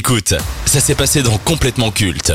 Écoute, ça s'est passé dans Complètement Culte.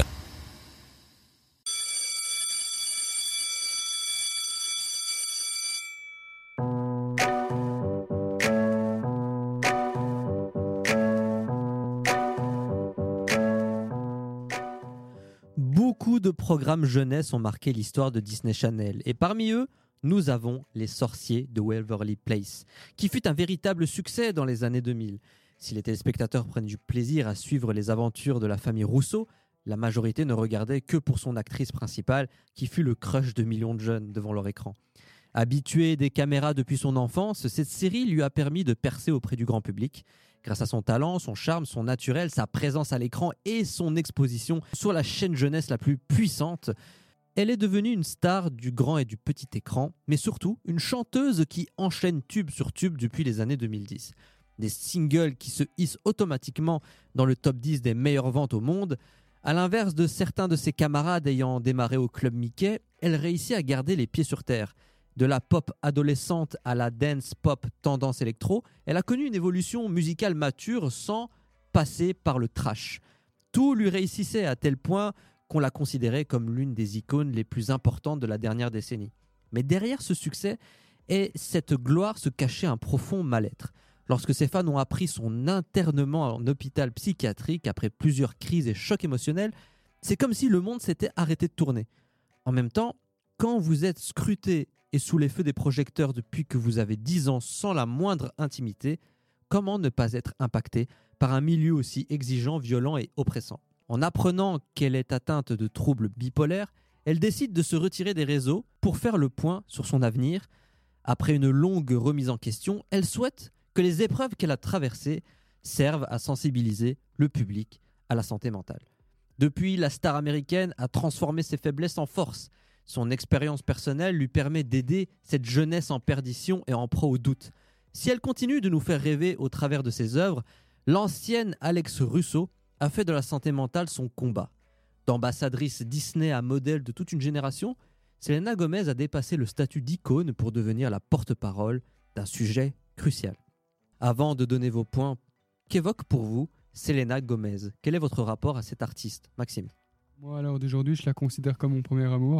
Beaucoup de programmes jeunesse ont marqué l'histoire de Disney Channel et parmi eux, nous avons Les Sorciers de Waverly Place, qui fut un véritable succès dans les années 2000. Si les téléspectateurs prennent du plaisir à suivre les aventures de la famille Rousseau, la majorité ne regardait que pour son actrice principale, qui fut le crush de millions de jeunes devant leur écran. Habituée des caméras depuis son enfance, cette série lui a permis de percer auprès du grand public. Grâce à son talent, son charme, son naturel, sa présence à l'écran et son exposition sur la chaîne jeunesse la plus puissante, elle est devenue une star du grand et du petit écran, mais surtout une chanteuse qui enchaîne tube sur tube depuis les années 2010. Des singles qui se hissent automatiquement dans le top 10 des meilleures ventes au monde. À l'inverse de certains de ses camarades ayant démarré au Club Mickey, elle réussit à garder les pieds sur terre. De la pop adolescente à la dance pop tendance électro, elle a connu une évolution musicale mature sans passer par le trash. Tout lui réussissait à tel point qu'on la considérait comme l'une des icônes les plus importantes de la dernière décennie. Mais derrière ce succès et cette gloire se cachait un profond mal-être. Lorsque ses fans ont appris son internement en hôpital psychiatrique après plusieurs crises et chocs émotionnels, c'est comme si le monde s'était arrêté de tourner. En même temps, quand vous êtes scruté et sous les feux des projecteurs depuis que vous avez 10 ans sans la moindre intimité, comment ne pas être impacté par un milieu aussi exigeant, violent et oppressant ? En apprenant qu'elle est atteinte de troubles bipolaires, elle décide de se retirer des réseaux pour faire le point sur son avenir. Après une longue remise en question, elle souhaite que les épreuves qu'elle a traversées servent à sensibiliser le public à la santé mentale. Depuis, la star américaine a transformé ses faiblesses en force. Son expérience personnelle lui permet d'aider cette jeunesse en perdition et en proie au doute. Si elle continue de nous faire rêver au travers de ses œuvres, l'ancienne Alex Russo a fait de la santé mentale son combat. D'ambassadrice Disney à modèle de toute une génération, Selena Gomez a dépassé le statut d'icône pour devenir la porte-parole d'un sujet crucial. Avant de donner vos points, qu'évoque pour vous Selena Gomez ? Quel est votre rapport à cet artiste, Maxime ? Moi, alors d'aujourd'hui, je la considère comme mon premier amour.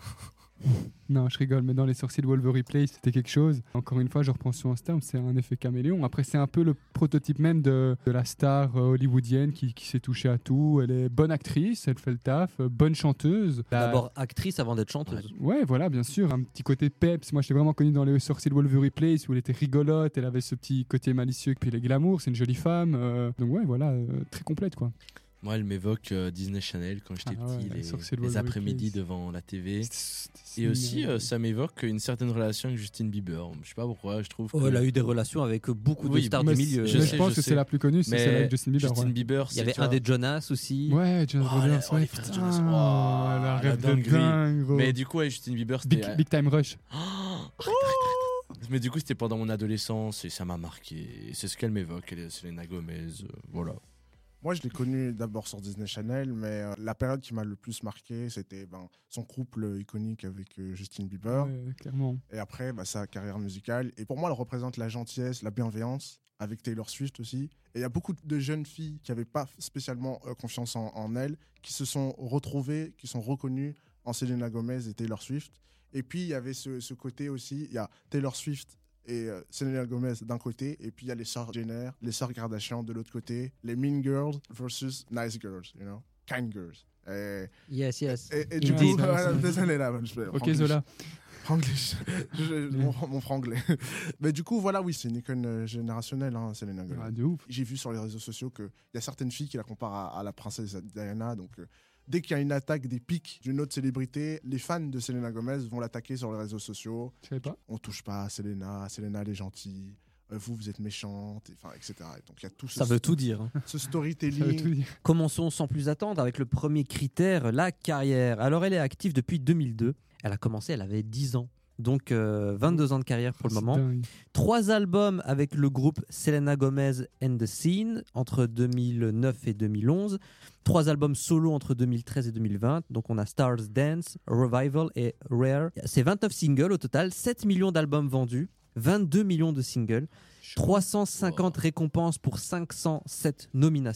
Non, je rigole, mais dans Les Sorciers de Waverly Place, c'était quelque chose. Encore une fois, je reprends sur un terme, c'est un effet caméléon. Après, c'est un peu le prototype même de la star hollywoodienne qui s'est touchée à tout. Elle est bonne actrice, elle fait le taf, bonne chanteuse. D'abord actrice avant d'être chanteuse. Ouais, voilà, bien sûr. Un petit côté peps. Moi, je l'ai vraiment connue dans Les Sorciers de Waverly Place où elle était rigolote, elle avait ce petit côté malicieux, puis les glamours, c'est une jolie femme. Donc ouais, voilà, très complète, quoi. Moi, elle m'évoque Disney Channel quand j'étais petit, les après-midi devant la TV. Et aussi, ça m'évoque une certaine relation avec Justin Bieber. Je sais pas pourquoi, je trouve. Elle a eu des relations avec beaucoup de stars du milieu. Je pense que c'est la plus connue, c'est celle avec Justin Bieber. Justin Bieber, il y avait un des Jonas aussi. Ouais, Jonas Brothers. Ouais, putain, Jonas. La rêve de dingue. Mais du coup, Justin Bieber, c'était. Big Time Rush. Mais du coup, c'était pendant mon adolescence et ça m'a marqué. C'est ce qu'elle m'évoque, elle est Selena Gomez. Voilà. Moi, je l'ai connue d'abord sur Disney Channel, mais la période qui m'a le plus marqué, c'était son couple iconique avec Justin Bieber. Ouais, clairement. Et après, sa carrière musicale. Et pour moi, elle représente la gentillesse, la bienveillance, avec Taylor Swift aussi. Et il y a beaucoup de jeunes filles qui n'avaient pas spécialement confiance en elle, qui se sont retrouvées, qui sont reconnues en Selena Gomez et Taylor Swift. Et puis, il y avait ce côté aussi, il y a Taylor Swift et Selena Gomez d'un côté, et puis il y a les sœurs Jenner, les sœurs Kardashian de l'autre côté, les mean girls versus nice girls, kind girls. Yes. Et du coup, désolé là, ok Zola. Franglish. Mon franglais. Mais du coup, voilà, oui, c'est une icône générationnelle, Selena Gomez. Ah, de ouf. J'ai vu sur les réseaux sociaux qu'il y a certaines filles qui la comparent à la princesse Diana, donc dès qu'il y a une attaque des pics d'une autre célébrité, les fans de Selena Gomez vont l'attaquer sur les réseaux sociaux. Je savais pas. On touche pas à Selena elle est gentille, vous êtes méchante, etc. Et donc il y a tout ça veut tout dire. Ce storytelling. Commençons sans plus attendre avec le premier critère, la carrière. Alors elle est active depuis 2002. Elle a commencé, elle avait 10 ans. Donc 22 ans de carrière pour le moment. Dingue. 3 albums avec le groupe Selena Gomez and the Scene entre 2009 et 2011. 3 albums solo entre 2013 et 2020. Donc on a Stars Dance, Revival et Rare. C'est 29 singles au total, 7 millions d'albums vendus, 22 millions de singles, 350 récompenses pour 507 nominations.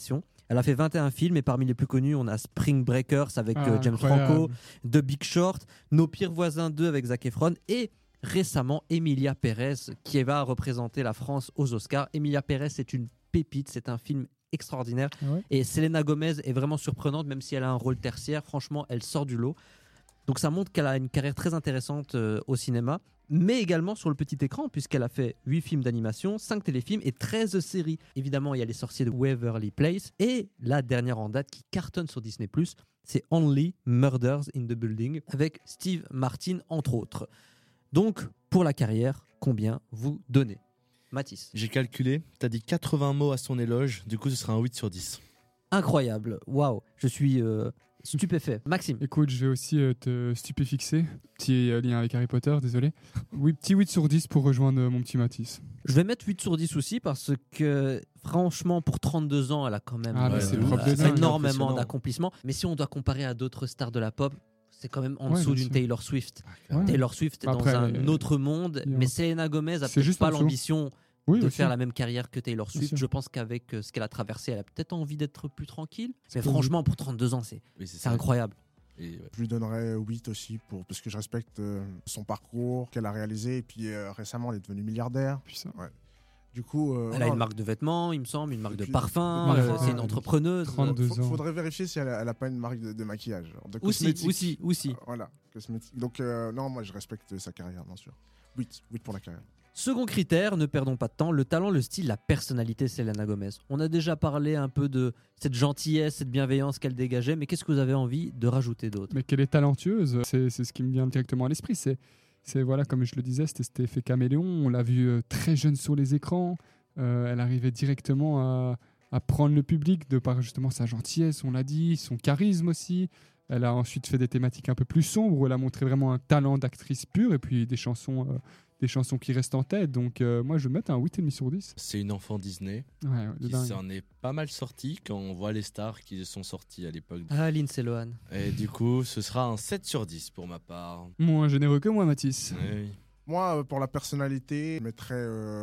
Elle a fait 21 films et parmi les plus connus, on a Spring Breakers avec James incroyable. Franco, The Big Short, Nos pires voisins 2 avec Zac Efron et récemment Emilia Pérez qui va représenter la France aux Oscars. Emilia Pérez, c'est une pépite, c'est un film extraordinaire. Ouais. Et Selena Gomez est vraiment surprenante, même si elle a un rôle tertiaire. Franchement, elle sort du lot. Donc ça montre qu'elle a une carrière très intéressante au cinéma, mais également sur le petit écran, puisqu'elle a fait 8 films d'animation, 5 téléfilms et 13 séries. Évidemment, il y a Les Sorciers de Waverly Place. Et la dernière en date qui cartonne sur Disney+, c'est Only Murders in the Building, avec Steve Martin, entre autres. Donc, pour la carrière, combien vous donnez ? Mathis. J'ai calculé, t'as dit 80 mots à son éloge, du coup ce sera un 8 sur 10. Incroyable, waouh, je suis stupéfait. Maxime. Écoute, je vais aussi te stupéfixer. Petit lien avec Harry Potter, désolé. Oui, petit 8 sur 10 pour rejoindre mon petit Mathis. Je vais mettre 8 sur 10 aussi parce que franchement pour 32 ans elle a quand même énormément d'accomplissements. Mais si on doit comparer à d'autres stars de la pop, c'est quand même en dessous d'une Taylor Swift. Taylor Swift est dans un autre monde, mais Selena Gomez a peut-être pas l'ambition de faire la même carrière que Taylor Swift. Je pense qu'avec ce qu'elle a traversé, elle a peut-être envie d'être plus tranquille. Mais franchement, pour 32 ans, c'est incroyable. Je lui donnerais 8 aussi parce que je respecte son parcours qu'elle a réalisé. Et puis récemment, elle est devenue milliardaire. Du coup, elle a une marque de vêtements, il me semble, une marque de parfum. C'est une entrepreneuse. 32 ans. Faudrait vérifier si elle a pas une marque de maquillage. De aussi. Voilà, cosmétique. Donc non, moi je respecte sa carrière, bien sûr. 8 pour la carrière. Second critère, ne perdons pas de temps, le talent, le style, la personnalité Selena Gomez. On a déjà parlé un peu de cette gentillesse, cette bienveillance qu'elle dégageait, mais qu'est-ce que vous avez envie de rajouter d'autre ? Mais qu'elle est talentueuse, c'est ce qui me vient directement à l'esprit. C'est voilà, comme je le disais, c'était cet effet caméléon. On l'a vu très jeune sur les écrans. Elle arrivait directement à prendre le public de par justement sa gentillesse, on l'a dit, son charisme aussi. Elle a ensuite fait des thématiques un peu plus sombres où elle a montré vraiment un talent d'actrice pure et puis des chansons qui restent en tête. Donc moi je vais mettre un 8,5 sur 10. C'est une enfant Disney qui s'en est pas mal sortie quand on voit les stars qui sont sorties à l'époque. Ah, Lindsay Lohan. Et du coup ce sera un 7 sur 10 pour ma part. Moins généreux que moi, Mathis. Oui. Moi, pour la personnalité, je mettrais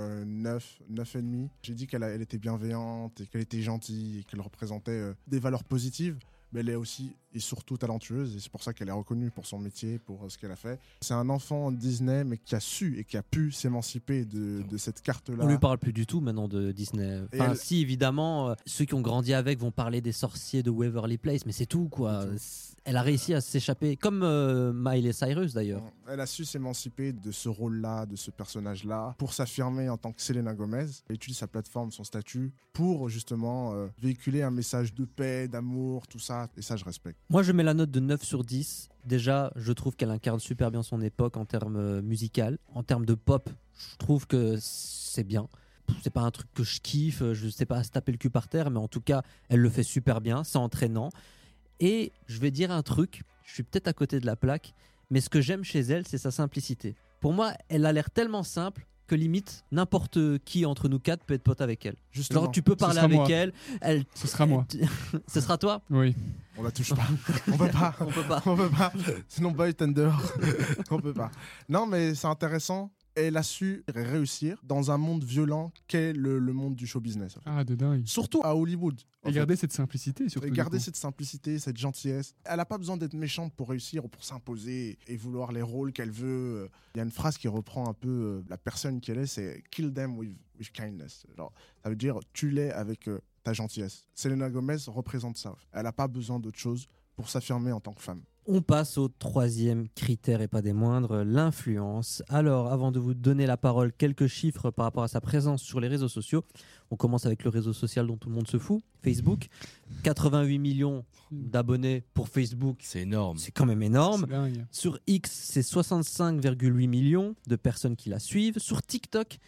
9,5. J'ai dit qu'elle était bienveillante et qu'elle était gentille et qu'elle représentait des valeurs positives. Mais elle est aussi et surtout talentueuse et c'est pour ça qu'elle est reconnue pour son métier, pour ce qu'elle a fait. C'est un enfant Disney mais qui a su et qui a pu s'émanciper de cette carte-là. On lui parle plus du tout maintenant de Disney. Enfin, si évidemment, ceux qui ont grandi avec vont parler des sorciers de Waverly Place, mais c'est tout quoi. Elle a réussi à s'échapper, comme Miley Cyrus d'ailleurs. Elle a su s'émanciper de ce rôle-là, de ce personnage-là, pour s'affirmer en tant que Selena Gomez. Elle utilise sa plateforme, son statut, pour justement véhiculer un message de paix, d'amour, tout ça. Et ça, je respecte. Moi, je mets la note de 9 sur 10. Déjà, je trouve qu'elle incarne super bien son époque en termes musical. En termes de pop, je trouve que c'est bien. C'est pas un truc que je kiffe, je sais pas se taper le cul par terre, mais en tout cas, elle le fait super bien, c'est entraînant. Et je vais dire un truc, je suis peut-être à côté de la plaque, mais ce que j'aime chez elle, c'est sa simplicité. Pour moi, elle a l'air tellement simple que limite, n'importe qui entre nous quatre peut être pote avec elle. Justement. Genre, tu peux parler avec moi. elle. Ce sera moi. Ce sera toi ? Oui. On la touche pas. On peut pas. On peut pas. Sinon, boy, t'es dehors. On peut pas. Non, mais c'est intéressant. Elle a su réussir dans un monde violent qu'est le monde du show business. En fait. Ah, de dingue. Surtout à Hollywood. Et garder cette simplicité, surtout. Et garder cette simplicité, cette gentillesse. Elle n'a pas besoin d'être méchante pour réussir ou pour s'imposer et vouloir les rôles qu'elle veut. Il y a une phrase qui reprend un peu la personne qu'elle est, c'est « kill them with kindness ». Ça veut dire « tue-les avec ta gentillesse ». Selena Gomez représente ça. Elle n'a pas besoin d'autre chose pour s'affirmer en tant que femme. On passe au troisième critère et pas des moindres, l'influence. Alors, avant de vous donner la parole, quelques chiffres par rapport à sa présence sur les réseaux sociaux. On commence avec le réseau social dont tout le monde se fout, Facebook. 88 millions d'abonnés pour Facebook. C'est énorme. C'est quand même énorme. C'est dingue. Sur X, c'est 65,8 millions de personnes qui la suivent. Sur TikTok,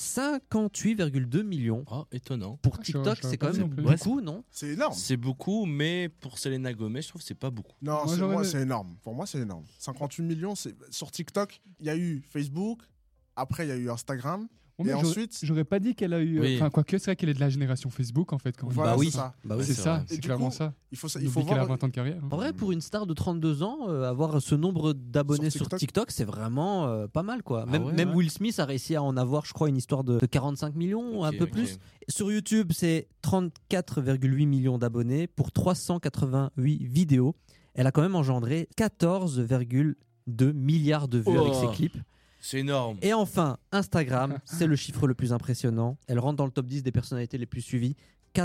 58,2 millions. Oh, étonnant. Pour TikTok, c'est quand même plus. beaucoup, non ? C'est énorme. C'est beaucoup, mais pour Selena Gomez, je trouve que c'est pas beaucoup. Non, Moi, c'est énorme. Pour moi, c'est énorme. 58 millions, sur TikTok, il y a eu Facebook, après il y a eu Instagram. Et ensuite, j'aurais pas dit qu'elle a eu. Enfin, quoique, c'est vrai qu'elle est de la génération Facebook, en fait. Quand voilà, oui, c'est ça. C'est ça, c'est clairement ça. Il faut voir qu'elle a 20 ans de carrière. En vrai, pour une star de 32 ans, avoir ce nombre d'abonnés sur TikTok, c'est vraiment pas mal, quoi. Même Will Smith a réussi à en avoir, je crois, une histoire de 45 millions, un peu plus. Sur YouTube, c'est 34,8 millions d'abonnés pour 388 vidéos. Elle a quand même engendré 14,2 milliards de vues avec ses clips. C'est énorme. Et enfin, Instagram, c'est le chiffre le plus impressionnant. Elle rentre dans le top 10 des personnalités les plus suivies.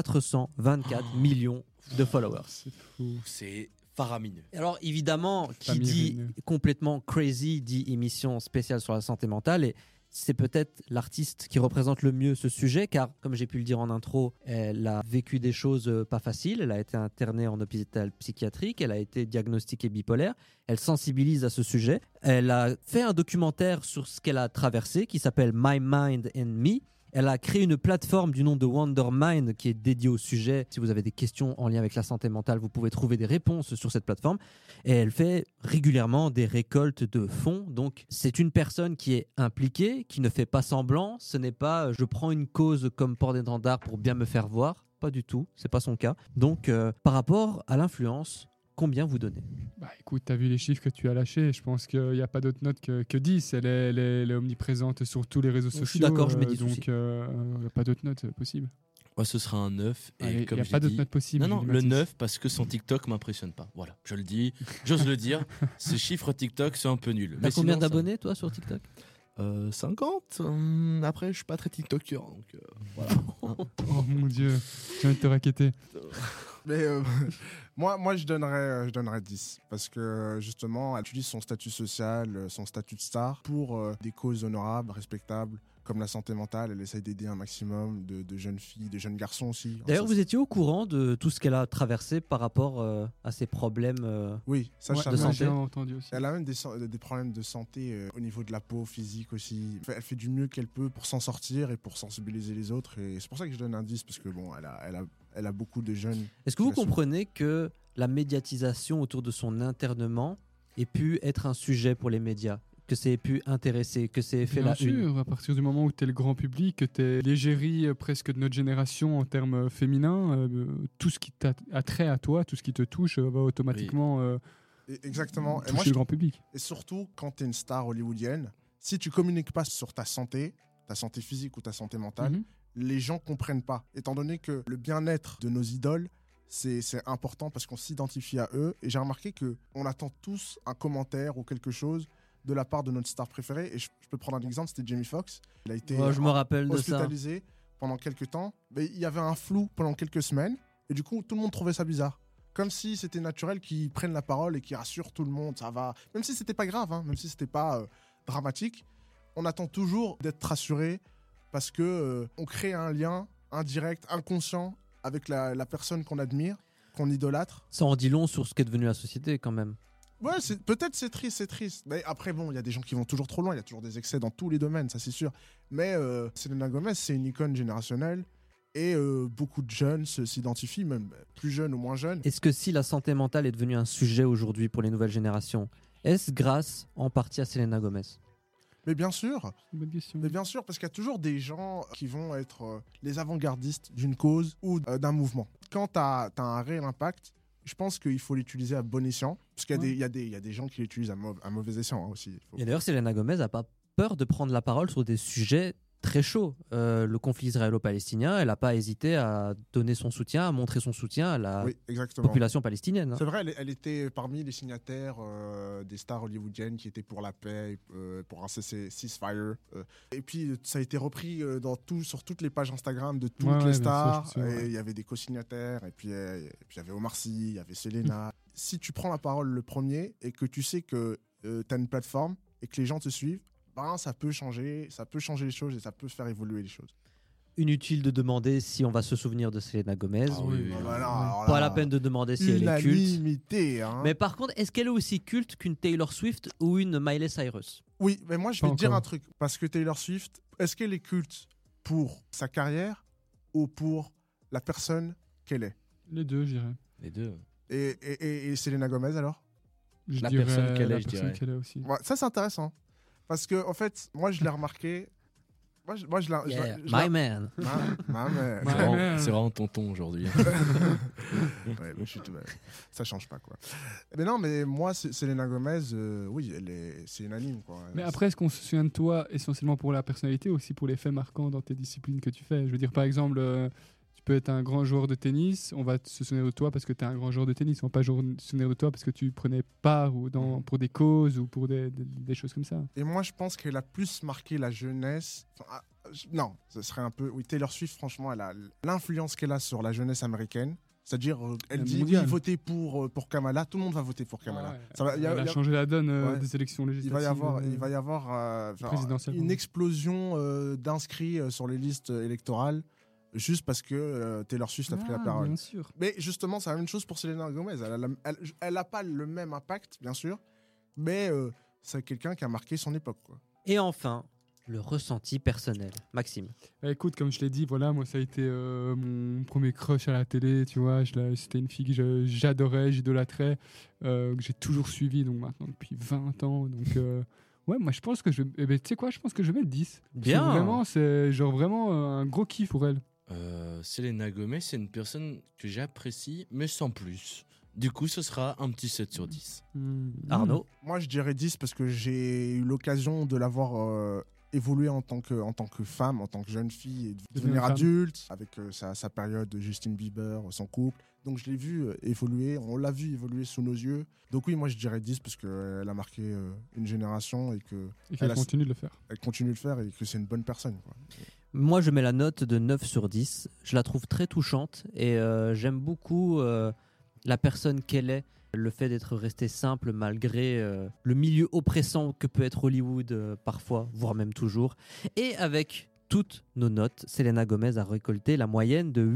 424 millions de followers. C'est fou. C'est faramineux. Alors évidemment, qui dit complètement crazy dit émission spéciale sur la santé mentale, et c'est peut-être l'artiste qui représente le mieux ce sujet, car comme j'ai pu le dire en intro, elle a vécu des choses pas faciles. Elle a été internée en hôpital psychiatrique, elle a été diagnostiquée bipolaire, elle sensibilise à ce sujet. Elle a fait un documentaire sur ce qu'elle a traversé qui s'appelle My Mind and Me. Elle a créé une plateforme du nom de Wondermind qui est dédiée au sujet. Si vous avez des questions en lien avec la santé mentale, vous pouvez trouver des réponses sur cette plateforme. Et elle fait régulièrement des récoltes de fonds. Donc, c'est une personne qui est impliquée, qui ne fait pas semblant. Ce n'est pas je prends une cause comme port d'étendard pour bien me faire voir. Pas du tout, c'est pas son cas. Donc, par rapport à l'influence, combien vous donnez? Bah écoute, tu as vu les chiffres que tu as lâchés. Je pense qu'il n'y a pas d'autre note que 10. Elle est omniprésente sur tous les réseaux sociaux. Je suis d'accord, je mets 10 donc il n'y a pas d'autre note possible. Moi, ce sera un 9. Et il n'y a pas d'autre note possible. Non, le 9 parce que son TikTok m'impressionne pas. Voilà, je le dis, j'ose le dire. Ces chiffres TikTok sont un peu nuls. T'as combien d'abonnés, toi, sur TikTok? 50. Après, je suis pas très TikToker. Donc, voilà. Oh mon Dieu, j'ai envie de te raqueter. Mais moi, je donnerais 10. Parce que justement, elle utilise son statut social, son statut de star pour des causes honorables, respectables, comme la santé mentale. Elle essaye d'aider un maximum de jeunes filles, de jeunes garçons aussi. D'ailleurs, vous étiez au courant de tout ce qu'elle a traversé par rapport à ses problèmes oui, ça, de santé? J'ai entendu aussi. Elle a même des problèmes de santé au niveau de la peau, physique aussi. Elle fait du mieux qu'elle peut pour s'en sortir et pour sensibiliser les autres. Et c'est pour ça que je donne un 10, parce que bon, elle a beaucoup de jeunes. Est-ce que vous comprenez que la médiatisation autour de son internement ait pu être un sujet pour les médias, que ça ait pu intéresser, que ça ait fait Bien la sûr, une? à partir du moment où tu es le grand public, que tu es l'égérie presque de notre génération en termes féminins, tout ce qui a trait à toi, tout ce qui te touche va automatiquement exactement. toucher le grand public. Et surtout, quand tu es une star hollywoodienne, si tu communiques pas sur ta santé physique ou ta santé mentale, les gens comprennent pas. Étant donné que le bien-être de nos idoles, c'est important parce qu'on s'identifie à eux. Et j'ai remarqué qu'on attend tous un commentaire ou quelque chose de la part de notre star préférée. Et je peux prendre un exemple, c'était Jamie Foxx. Il a été je me rappelle hospitalisé pendant quelques temps. Mais il y avait un flou pendant quelques semaines. Et du coup, tout le monde trouvait ça bizarre. Comme si c'était naturel qu'ils prennent la parole et qu'ils rassurent tout le monde. Ça va. Même si c'était pas grave, même si c'était pas dramatique, on attend toujours d'être rassuré parce que on crée un lien indirect, inconscient avec la personne qu'on admire, qu'on idolâtre. Ça en dit long sur ce qu'est devenue la société quand même. Ouais, peut-être c'est triste. Mais après, bon, il y a des gens qui vont toujours trop loin, il y a toujours des excès dans tous les domaines, ça c'est sûr. Mais Selena Gomez, c'est une icône générationnelle et beaucoup de jeunes s'identifient, même plus jeunes ou moins jeunes. Est-ce que si la santé mentale est devenue un sujet aujourd'hui pour les nouvelles générations, est-ce grâce en partie à Selena Gomez? Mais bien sûr. Bonne question. Mais bien sûr, parce qu'il y a toujours des gens qui vont être les avant-gardistes d'une cause ou d'un mouvement. Quand tu as un réel impact, je pense qu'il faut l'utiliser à bon escient. Parce qu'il y a des gens qui l'utilisent à mauvais escient aussi. Et d'ailleurs, Selena Gomez n'a pas peur de prendre la parole sur des sujets très chaud. Le conflit israélo-palestinien, elle n'a pas hésité à donner son soutien, à montrer son soutien à la population palestinienne. C'est vrai, elle était parmi les signataires des stars hollywoodiennes qui étaient pour la paix, pour un ceasefire. Et puis, ça a été repris sur toutes les pages Instagram de toutes les stars. Il y avait des co-signataires, et puis il y avait Omar Sy, il y avait Selena. Si tu prends la parole le premier et que tu sais que tu as une plateforme et que les gens te suivent, ça peut changer les choses et ça peut faire évoluer les choses. Inutile de demander si on va se souvenir de Selena Gomez. Pas la peine de demander si elle est culte. Hein. Mais par contre, est-ce qu'elle est aussi culte qu'une Taylor Swift ou une Miley Cyrus? Oui, mais moi je vais te dire un truc. Parce que Taylor Swift, est-ce qu'elle est culte pour sa carrière ou pour la personne qu'elle est? Les deux, je dirais. Les deux. Et Selena Gomez alors? La personne qu'elle est, je dirais. Aussi. Ouais, ça c'est intéressant. Parce que, en fait, moi, je l'ai remarqué. Moi, je my man. C'est vraiment tonton aujourd'hui. Ouais, ça change pas, quoi. Mais non, mais moi, Selena Gomez, oui, c'est unanime, quoi. Mais après, est-ce qu'on se souvient de toi essentiellement pour la personnalité, aussi pour les faits marquants dans tes disciplines que tu fais? Je veux dire, par exemple, tu peux être un grand joueur de tennis, on va se souvenir de toi parce que tu es un grand joueur de tennis, on va pas se souvenir de toi parce que tu prenais part pour des causes ou pour des choses comme ça. Et moi, je pense qu'elle a plus marqué la jeunesse. Non, ce serait un peu... Oui, Taylor Swift, franchement, elle a l'influence qu'elle a sur la jeunesse américaine. C'est-à-dire, elle dit oui, votez pour Kamala, tout le monde va voter pour Kamala. Elle a changé la donne des élections législatives. Il va y avoir une explosion d'inscrits sur les listes électorales juste parce que Taylor Swift a pris la parole. Bien sûr. Mais justement, c'est la même chose pour Selena Gomez. Elle n'a pas le même impact, bien sûr, mais c'est quelqu'un qui a marqué son époque, quoi. Et enfin, le ressenti personnel. Maxime. Écoute, comme je l'ai dit, voilà, moi ça a été mon premier crush à la télé, tu vois. C'était une fille que j'adorais, j'idolâtrais, que j'ai toujours suivie, donc maintenant depuis 20 ans. Donc ouais, moi je pense que tu sais quoi, je pense que je vais mettre 10. Bien. C'est vraiment un gros kiff pour elle. Selena Gomez, c'est une personne que j'apprécie, mais sans plus. Du coup, ce sera un petit 7 sur 10. Arnaud? Moi, je dirais 10 parce que j'ai eu l'occasion de l'avoir évolué en tant que femme, en tant que jeune fille, et de devenir adulte, avec sa période de Justin Bieber, son couple. Donc, je l'ai vu évoluer, on l'a vu évoluer sous nos yeux. Donc oui, moi, je dirais 10 parce qu'elle a marqué une génération et qu'elle continue de le faire. Elle continue de le faire et que c'est une bonne personne, quoi. Moi, je mets la note de 9 sur 10. Je la trouve très touchante et j'aime beaucoup la personne qu'elle est. Le fait d'être restée simple malgré le milieu oppressant que peut être Hollywood parfois, voire même toujours. Et avec toutes nos notes, Selena Gomez a récolté la moyenne de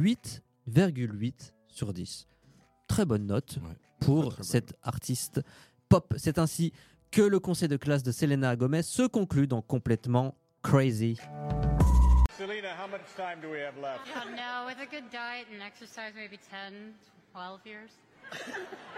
8,8 sur 10. Très bonne note pour cette artiste pop. C'est ainsi que le conseil de classe de Selena Gomez se conclut dans Complètement Crazy. Selena, how much time do we have left? I don't know. With a good diet and exercise, maybe 10, 12 years.